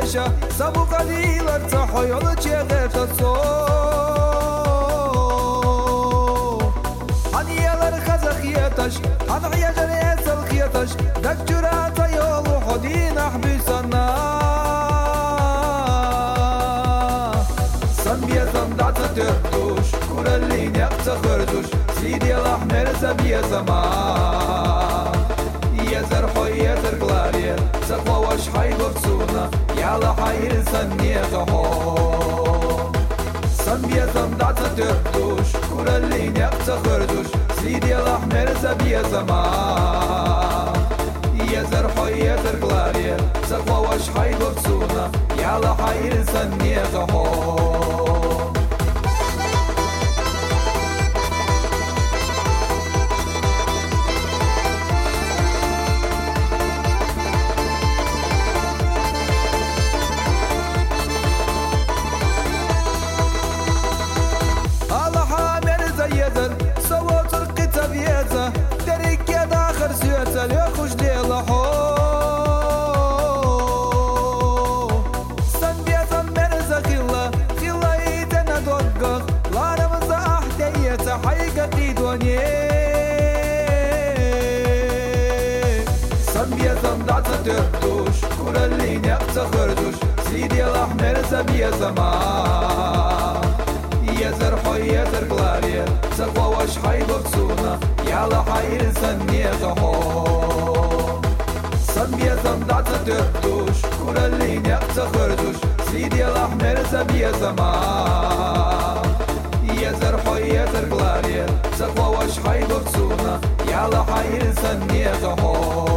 ديشا سابو قليلا تحيول تشيغتا صو حنيالر خزخيتش حنعيا جريس الخيتش دكتورات يول وحدين احبسنا صنبيا صندعت تردوش كورا اللي نقتخردوش سيدي الأحمر زبيا زمان يزر حي يزر قلارير سقوى وش حي وبسونا يالا حير سنية هون صنبيا صندعت تردوش كورا اللي نقتخردوش سيدي الأحمر زبيا زمان يزر حي يزر قلارير سقوى وش حي وبسونا يالا حير سنية هون سوى ترقيتها بيزة دريك يا داخر سيوتها ليخوش ليلة حو سن بيزة مرزة خلا ايدنا دوقق لانا مزا احديتها حيقتي دوني سن بيزة مدعتها تردوش كورا اللي نقتخردوش سيدي الأحمر زبيا زمان يزر حي يزر قلارير سقوى وش حي ببسونا يالا حير سنية هون صنبيا صندعت تردوش كورا اللي نقتخردوش سيدي الأحمر زبيا زمان يزر حي يزر قلارير سقوى وش حي ببسونا يالا حير سنية هون